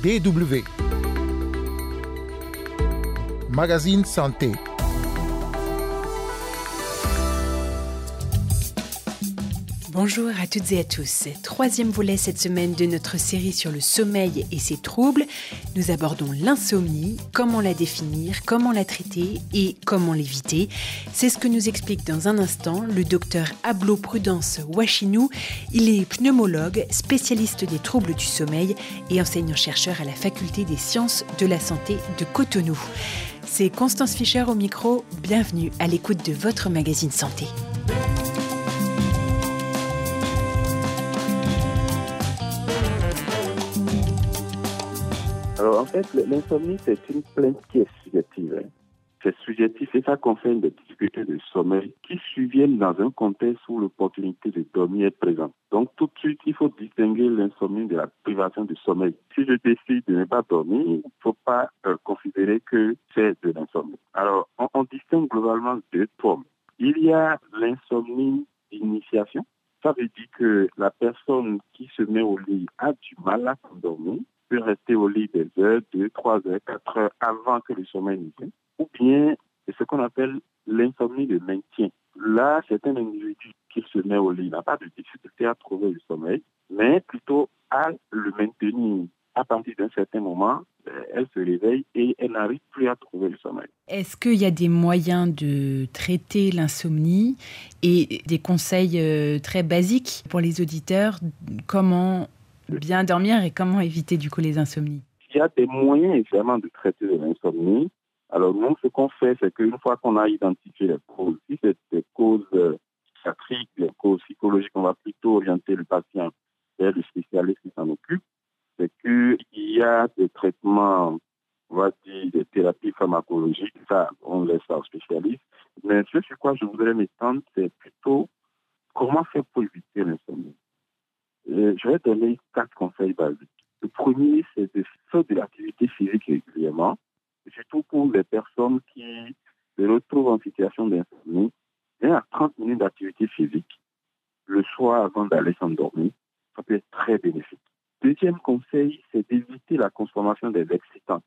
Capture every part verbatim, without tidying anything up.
D W. Magazine Santé. Bonjour à toutes et à tous. Troisième volet cette semaine de notre série sur le sommeil et ses troubles. Nous abordons l'insomnie, comment la définir, comment la traiter et comment l'éviter. C'est ce que nous explique dans un instant le docteur Ablo Prudence Wachinou. Il est pneumologue, spécialiste des troubles du sommeil et enseignant-chercheur à la faculté des sciences de la santé de Cotonou. C'est Constance Fischer au micro. Bienvenue à l'écoute de votre magazine santé. Alors en fait, l'insomnie, c'est une plainte qui est subjective. Hein. C'est subjectif et ça concerne des difficultés de sommeil qui surviennent dans un contexte où l'opportunité de dormir est présente. Donc tout de suite, il faut distinguer l'insomnie de la privation de sommeil. Si je décide de ne pas dormir, il ne faut pas euh, considérer que c'est de l'insomnie. Alors on, on distingue globalement deux formes. Il y a l'insomnie d'initiation. Ça veut dire que la personne qui se met au lit a du mal à s'endormir, peut rester au lit des heures, deux, trois heures, quatre heures avant que le sommeil ne vienne. Ou bien, c'est ce qu'on appelle l'insomnie de maintien. Là, c'est un individu qui se met au lit, n'a pas de difficulté à trouver le sommeil, mais plutôt à le maintenir. À partir d'un certain moment, elle se réveille et elle n'arrive plus à trouver le sommeil. Est-ce qu'il y a des moyens de traiter l'insomnie et des conseils très basiques pour les auditeurs? Comment bien dormir et comment éviter du coup les insomnies? Il y a des moyens évidemment de traiter de l'insomnie. Alors nous, ce qu'on fait, c'est qu'une fois qu'on a identifié les causes, si c'est des causes psychiatriques, des causes psychologiques, on va plutôt orienter le patient vers le spécialiste qui s'en occupe. C'est qu'il y a des traitements, on va dire des thérapies pharmacologiques, ça on laisse ça aux spécialistes. Mais ce sur quoi je voudrais m'étendre, c'est plutôt comment faire pour éviter l'insomnie. Je vais donner quatre conseils basiques. Le premier, c'est de faire de l'activité physique régulièrement, surtout pour les personnes qui se retrouvent en situation d'insomnie. vingt à trente minutes d'activité physique le soir avant d'aller s'endormir, ça peut être très bénéfique. Deuxième conseil, c'est d'éviter la consommation des excitants.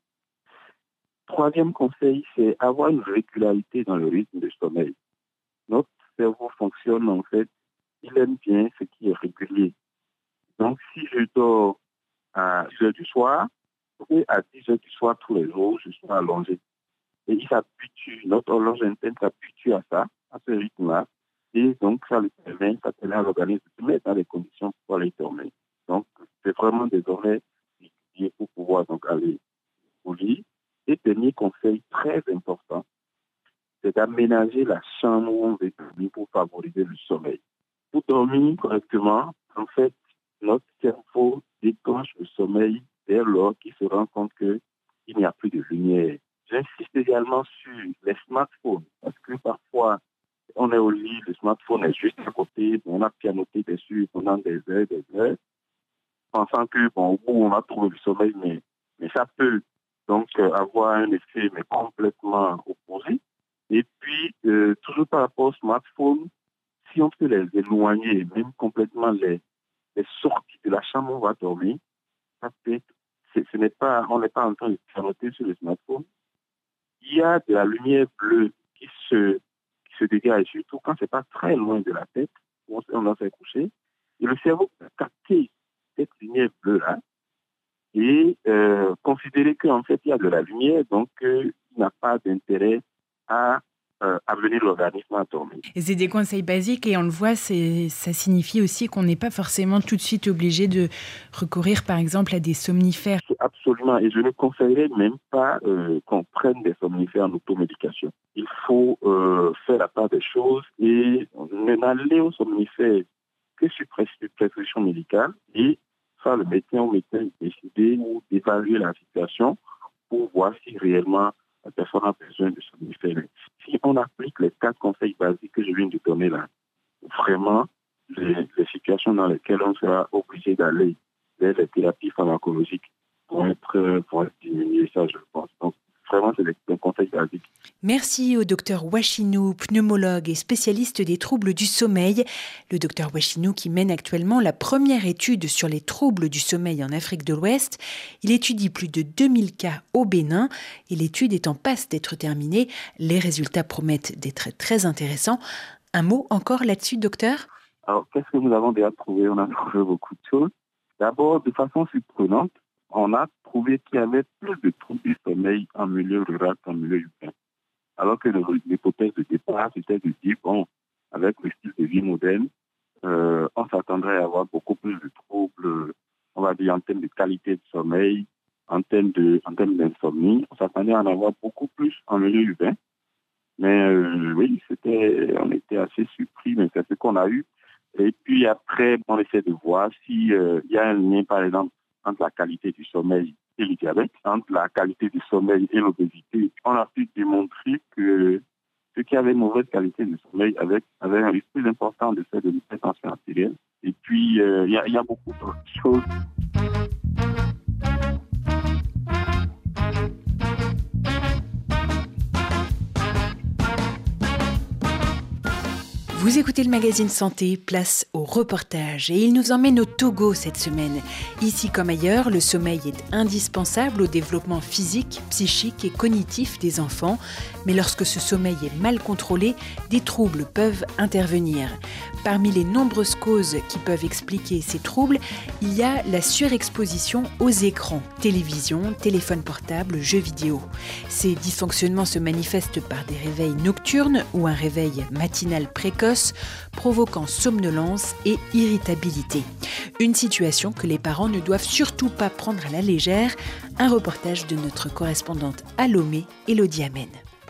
Troisième conseil, c'est avoir une régularité dans le rythme de sommeil. Notre cerveau fonctionne en fait, il aime bien ce qui est régulier. Donc, si je dors à dix heures du soir, et à dix heures du soir tous les jours, je suis allongé. Et il s'habitue, notre horloge interne s'habitue à ça, à ce rythme-là. Et donc, ça lui permet, ça permet à l'organisme de se mettre dans les conditions pour aller dormir. Donc, c'est vraiment des horaires réguliers pour pouvoir donc aller au lit. Et dernier conseil très important, c'est d'aménager la chambre où on veut dormir pour favoriser le sommeil. Pour dormir correctement, en fait, notre cerveau déclenche le sommeil dès lors qu'il se rend compte qu'il n'y a plus de lumière. J'insiste également sur les smartphones, parce que parfois, on est au lit, le smartphone est juste à côté, on a pianoté dessus pendant des heures, des heures, pensant que, bon, au bout, on va trouver le sommeil, mais, mais ça peut donc euh, avoir un effet, mais complètement opposé. Et puis, euh, toujours par rapport au smartphone, si on peut les éloigner, même complètement les les sorties de la chambre où on va dormir, ça peut être, c'est, ce n'est pas, on n'est pas en train de pianoter sur le smartphone. Il y a de la lumière bleue qui se, qui se dégage, surtout quand c'est pas très loin de la tête, où on va se coucher. Et le cerveau peut capter cette lumière bleue-là et euh, considérer qu'en fait, il y a de la lumière, donc euh, il n'a pas d'intérêt à Euh, amener l'organisme à dormir. Et c'est des conseils basiques et on le voit, c'est, ça signifie aussi qu'on n'est pas forcément tout de suite obligé de recourir par exemple à des somnifères. Absolument, et je ne conseillerais même pas euh, qu'on prenne des somnifères en automédication. Il faut euh, faire la part des choses et n'aller aux somnifères que sur prescription médicale et faire le médecin ou médecin décider ou d'évaluer la situation pour voir si réellement la personne a besoin de somnifères. Si on applique les quatre conseils basiques que je viens de donner là, vraiment, les, les situations dans lesquelles on sera obligé d'aller vers les thérapies pharmacologiques vont être, vont être diminuées, ça je pense. Donc, vraiment, c'est un conseil basique. Merci au docteur Wachinou, pneumologue et spécialiste des troubles du sommeil. Le docteur Wachinou qui mène actuellement la première étude sur les troubles du sommeil en Afrique de l'Ouest. Il étudie plus de deux mille cas au Bénin et l'étude est en passe d'être terminée. Les résultats promettent d'être très intéressants. Un mot encore là-dessus, docteur ? Alors, qu'est-ce que nous avons déjà trouvé ? On a trouvé beaucoup de choses. D'abord, de façon surprenante, on a trouvé qu'il y avait plus de troubles du sommeil en milieu rural qu'en milieu urbain. Alors que l'hypothèse de départ, c'était de dire, bon, avec le style de vie moderne, euh, on s'attendrait à avoir beaucoup plus de troubles, on va dire, en termes de qualité de sommeil, en termes, de, en termes d'insomnie. On s'attendait à en avoir beaucoup plus en milieu urbain. Mais euh, oui, c'était, on était assez surpris, mais c'est ce qu'on a eu. Et puis après, on essaie de voir s'il euh, y a un lien, par exemple, entre la qualité du sommeil et le diabète, entre la qualité du sommeil et l'obésité. On a pu démontrer que ceux qui avaient une mauvaise qualité du sommeil avaient, avaient un risque plus important de faire de l'hypertension artérielle. Et puis, il euh, y, y a beaucoup d'autres choses. Vous écoutez le magazine Santé, place au reportage. Et il nous emmène au Togo cette semaine. Ici comme ailleurs, le sommeil est indispensable au développement physique, psychique et cognitif des enfants. Mais lorsque ce sommeil est mal contrôlé, des troubles peuvent intervenir. Parmi les nombreuses causes qui peuvent expliquer ces troubles, il y a la surexposition aux écrans, télévision, téléphone portable, jeux vidéo. Ces dysfonctionnements se manifestent par des réveils nocturnes ou un réveil matinal précoce, provoquant somnolence et irritabilité. Une situation que les parents ne doivent surtout pas prendre à la légère. Un reportage de notre correspondante à Lomé, Élodie Amen.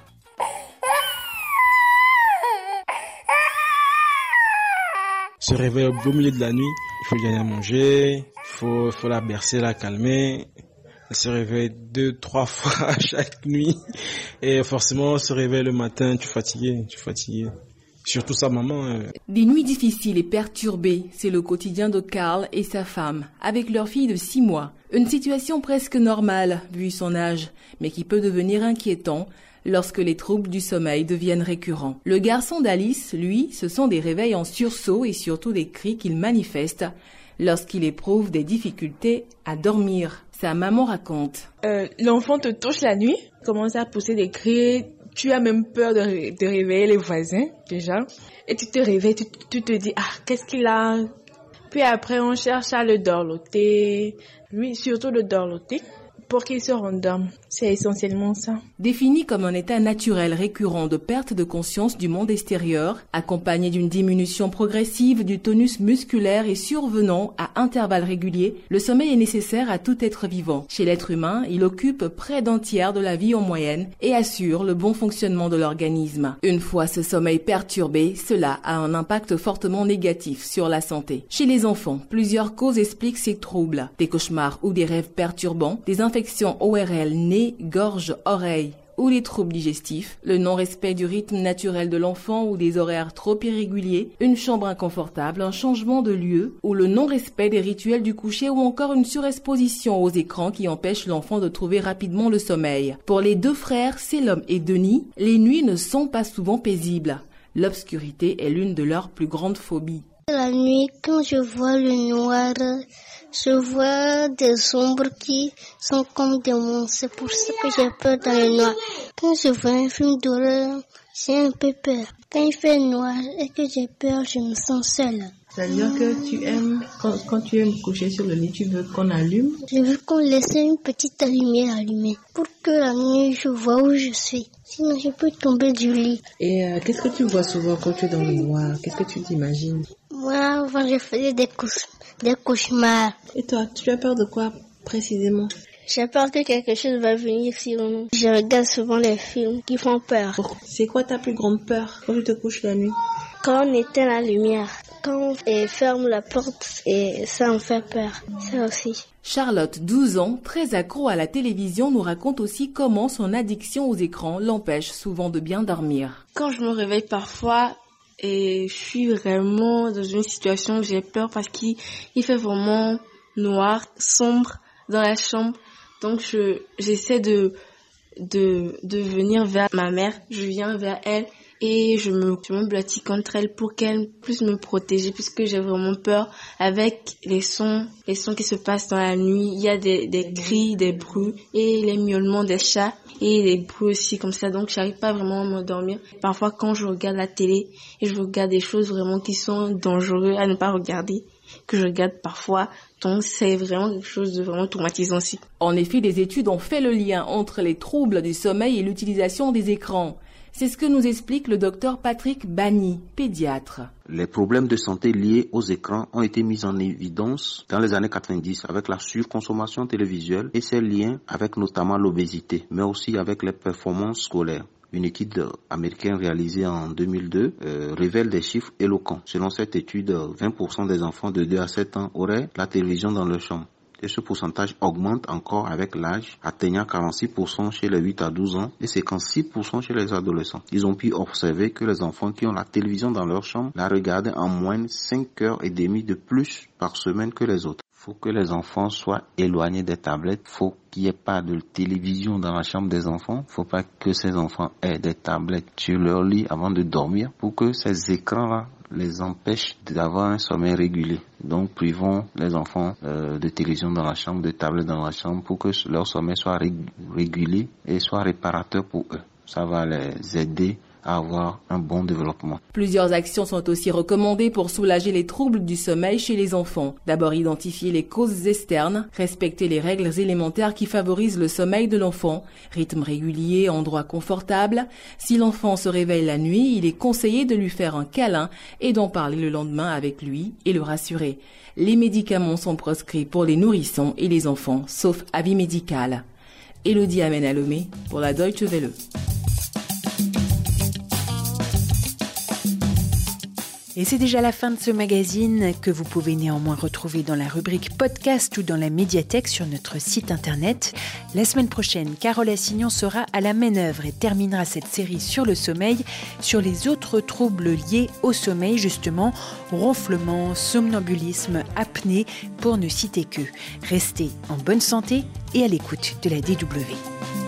Se réveille au beau milieu de la nuit, il faut lui donner à manger, il faut, faut la bercer, la calmer. Elle se réveille deux, trois fois chaque nuit. Et forcément, se réveille le matin, tu es fatigué, tu es fatigué. Surtout sa maman. Euh. Des nuits difficiles et perturbées, c'est le quotidien de Karl et sa femme, avec leur fille de six mois. Une situation presque normale, vu son âge, mais qui peut devenir inquiétant lorsque les troubles du sommeil deviennent récurrents. Le garçon d'Alice, lui, ce sont des réveils en sursaut et surtout des cris qu'il manifeste lorsqu'il éprouve des difficultés à dormir. Sa maman raconte. Euh, l'enfant te touche la nuit, commence à pousser des cris, tu as même peur de, de réveiller les voisins déjà. Et tu te réveilles, tu, tu te dis, ah, qu'est-ce qu'il a? Puis après, on cherche à le dorloter, lui, surtout le dorloter, pour qu'il se rendorme. C'est essentiellement ça. Défini comme un état naturel récurrent de perte de conscience du monde extérieur, accompagné d'une diminution progressive du tonus musculaire et survenant à intervalles réguliers, le sommeil est nécessaire à tout être vivant. Chez l'être humain, il occupe près d'un tiers de la vie en moyenne et assure le bon fonctionnement de l'organisme. Une fois ce sommeil perturbé, cela a un impact fortement négatif sur la santé. Chez les enfants, plusieurs causes expliquent ces troubles. Des cauchemars ou des rêves perturbants, des infections O R L, nez, gorge, oreille ou les troubles digestifs, le non-respect du rythme naturel de l'enfant ou des horaires trop irréguliers, une chambre inconfortable, un changement de lieu ou le non-respect des rituels du coucher ou encore une surexposition aux écrans qui empêche l'enfant de trouver rapidement le sommeil. Pour les deux frères, Selom et Denis, les nuits ne sont pas souvent paisibles. L'obscurité est l'une de leurs plus grandes phobies. La nuit, quand je vois le noir, je vois des ombres qui sont comme des monstres. C'est pour ça que j'ai peur dans le noir. Quand je vois un film d'horreur, j'ai un peu peur. Quand il fait noir et que j'ai peur, je me sens seule. C'est-à-dire que tu aimes, quand, quand tu aimes coucher sur le lit, tu veux qu'on allume? Je veux qu'on laisse une petite lumière allumée pour que la nuit, je vois où je suis. Sinon, je peux tomber du lit. Et euh, qu'est-ce que tu vois souvent quand tu es dans le noir? Qu'est-ce que tu t'imagines? Moi, avant, je faisais des, cauch- des cauchemars. Et toi, tu as peur de quoi précisément? J'ai peur que quelque chose va venir sur nous. Je regarde souvent les films qui font peur. C'est quoi ta plus grande peur quand tu te couches la nuit? Quand on éteint la lumière, quand on ferme la porte, et ça me fait peur. Ça aussi. Charlotte, douze ans, très accro à la télévision, nous raconte aussi comment son addiction aux écrans l'empêche souvent de bien dormir. Quand je me réveille parfois, et je suis vraiment dans une situation où j'ai peur parce qu'il il fait vraiment noir, sombre dans la chambre. Donc je, j'essaie de de, de venir vers ma mère. Je viens vers elle et je me, je me blottis contre elle pour qu'elle puisse me protéger puisque j'ai vraiment peur avec les sons, les sons qui se passent dans la nuit. Il y a des, des cris, des bruits et les miaulements des chats et les bruits aussi comme ça. Donc, j'arrive pas vraiment à m'endormir. Parfois, quand je regarde la télé et je regarde des choses vraiment qui sont dangereuses à ne pas regarder, que je regarde parfois. Donc, c'est vraiment quelque chose de vraiment traumatisant aussi. En effet, des études ont fait le lien entre les troubles du sommeil et l'utilisation des écrans. C'est ce que nous explique le docteur Patrick Bagny, pédiatre. Les problèmes de santé liés aux écrans ont été mis en évidence dans les années quatre-vingt-dix avec la surconsommation télévisuelle et ses liens avec notamment l'obésité, mais aussi avec les performances scolaires. Une étude américaine réalisée en deux mille deux euh, révèle des chiffres éloquents. Selon cette étude, vingt pour cent des enfants de deux à sept ans auraient la télévision dans leur chambre. Et ce pourcentage augmente encore avec l'âge, atteignant quarante-six pour cent chez les huit à douze ans et cinquante-six pour cent chez les adolescents. Ils ont pu observer que les enfants qui ont la télévision dans leur chambre la regardent en moyenne cinq heures et demie de plus par semaine que les autres. Faut que les enfants soient éloignés des tablettes. Faut qu'il n'y ait pas de télévision dans la chambre des enfants. Faut pas que ces enfants aient des tablettes sur leur lit avant de dormir pour que ces écrans-là les empêchent d'avoir un sommeil régulier. Donc, privons les enfants euh, de télévision dans la chambre, de tablettes dans la chambre pour que leur sommeil soit rég- régulier et soit réparateur pour eux. Ça va les aider à avoir un bon développement. Plusieurs actions sont aussi recommandées pour soulager les troubles du sommeil chez les enfants. D'abord, identifier les causes externes, respecter les règles élémentaires qui favorisent le sommeil de l'enfant, rythme régulier, endroit confortable. Si l'enfant se réveille la nuit, il est conseillé de lui faire un câlin et d'en parler le lendemain avec lui et le rassurer. Les médicaments sont proscrits pour les nourrissons et les enfants, sauf avis médical. Élodie Amen-Alomé pour la Deutsche Welle. Et c'est déjà la fin de ce magazine que vous pouvez néanmoins retrouver dans la rubrique podcast ou dans la médiathèque sur notre site internet. La semaine prochaine, Carole Assignon sera à la manœuvre et terminera cette série sur le sommeil, sur les autres troubles liés au sommeil, justement, ronflement, somnambulisme, apnée, pour ne citer que. Restez en bonne santé et à l'écoute de la D W.